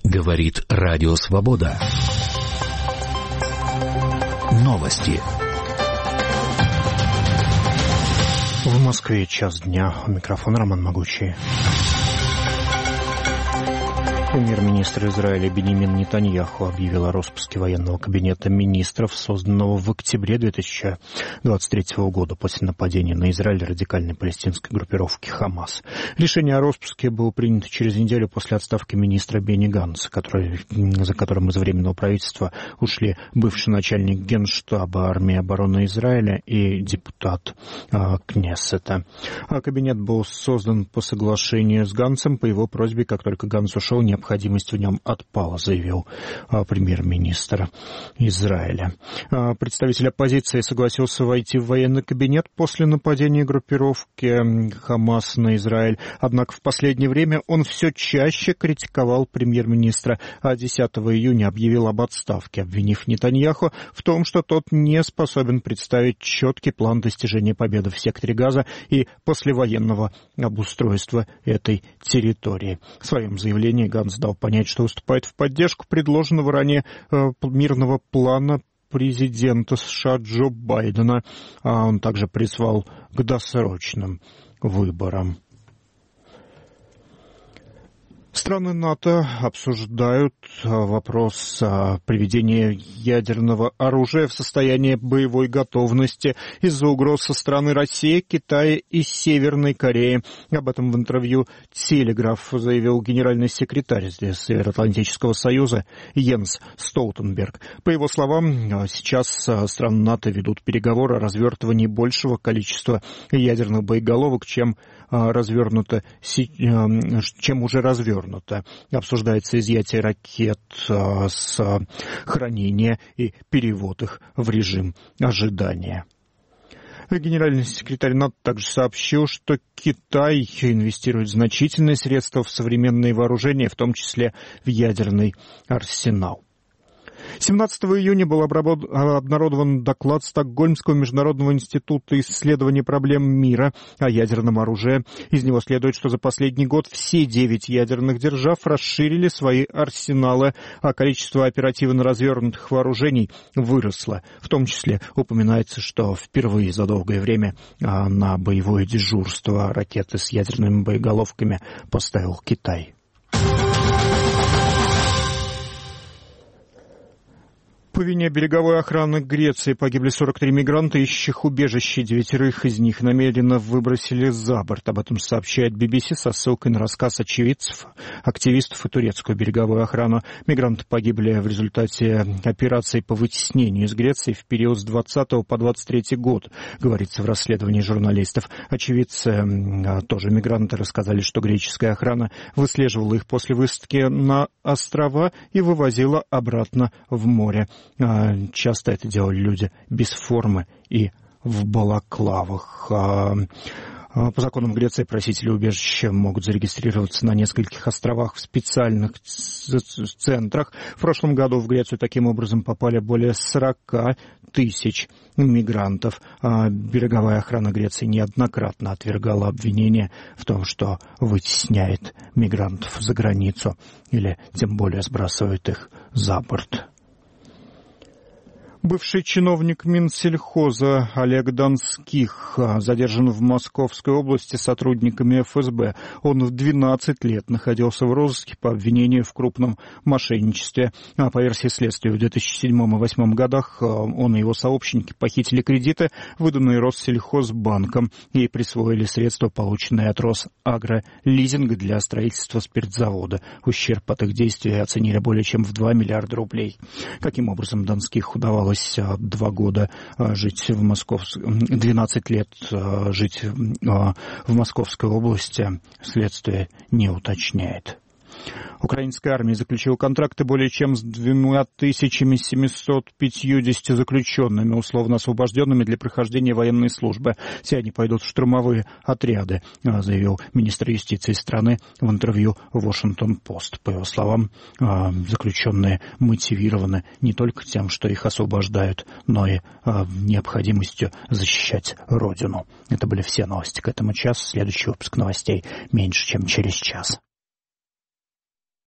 Говорит Радио Свобода. Новости. В Москве 1:00. У микрофона Роман Могучий. Премьер-министр Израиля Биньямин Нетаньяху объявил о распуске военного кабинета министров, созданного в октябре 2023 года после нападения на Израиль радикальной палестинской группировки «Хамас». Решение о распуске было принято через неделю после отставки министра Бенни Ганца, за которым из Временного правительства ушли бывший начальник Генштаба армии обороны Израиля и депутат Кнессета. Кабинет был создан по соглашению с Ганцем. По его просьбе, как только Ганц ушел, необходимость в нем отпала, заявил премьер-министр Израиля. Представитель оппозиции согласился войти в военный кабинет после нападения группировки «Хамас» на Израиль. Однако в последнее время он все чаще критиковал премьер-министра, а 10 июня объявил об отставке, обвинив Нетаньяху в том, что тот не способен представить четкий план достижения победы в секторе Газа и послевоенного обустройства этой территории. В своем заявлении Ганц дал понять, что выступает в поддержку предложенного ранее мирного плана президента США Джо Байдена. Он также призвал к досрочным выборам. Страны НАТО обсуждают вопрос приведения ядерного оружия в состояние боевой готовности из-за угроз со стороны России, Китая и Северной Кореи. Об этом в интервью «Телеграф» заявил генеральный секретарь Североатлантического союза Йенс Столтенберг. По его словам, сейчас страны НАТО ведут переговоры о развертывании большего количества ядерных боеголовок, чем уже развернуто. Обсуждается изъятие ракет с хранения и перевод их в режим ожидания. Генеральный секретарь НАТО также сообщил, что Китай инвестирует значительные средства в современные вооружения, в том числе в ядерный арсенал. 17 июня был обнародован доклад Стокгольмского международного института исследования проблем мира о ядерном оружии. Из него следует, что за последний год все 9 ядерных держав расширили свои арсеналы, а количество оперативно развернутых вооружений выросло. В том числе упоминается, что впервые за долгое время на боевое дежурство ракеты с ядерными боеголовками поставил Китай. По вине береговой охраны Греции погибли 43 мигранта, ищущих убежище. 9 из них намеренно выбросили за борт. Об этом сообщает BBC со ссылкой на рассказ очевидцев, активистов и турецкую береговую охрану. Мигранты погибли в результате операции по вытеснению из Греции в период с 20 по 23 год, говорится в расследовании журналистов. Очевидцы, тоже мигранты, рассказали, что греческая охрана выслеживала их после высадки на острова и вывозила обратно в море. Часто это делали люди без формы и в балаклавах. По законам Греции просители убежища могут зарегистрироваться на нескольких островах в специальных центрах. В прошлом году в Грецию таким образом попали более 40 тысяч мигрантов. Береговая охрана Греции неоднократно отвергала обвинения в том, что вытесняет мигрантов за границу или тем более сбрасывает их за борт. Бывший чиновник Минсельхоза Олег Донских задержан в Московской области сотрудниками ФСБ. Он в 12 лет находился в розыске по обвинению в крупном мошенничестве. По версии следствия, в 2007 и 2008 годах он и его сообщники похитили кредиты, выданные Россельхозбанком, и присвоили средства, полученные от Росагролизинга для строительства спиртзавода. Ущерб от их действий оценили более чем в 2 миллиарда рублей. Каким образом Донских удавалось 2 года жить в 12 лет жить в Московской области, следствие не уточняет. Украинская армия заключила контракты более чем с 2750 заключенными, условно освобожденными для прохождения военной службы. Все они пойдут в штурмовые отряды, заявил министр юстиции страны в интервью Washington-Post. По его словам, заключенные мотивированы не только тем, что их освобождают, но и необходимостью защищать Родину. Это были все новости к этому часу. Следующий выпуск новостей меньше, чем через час.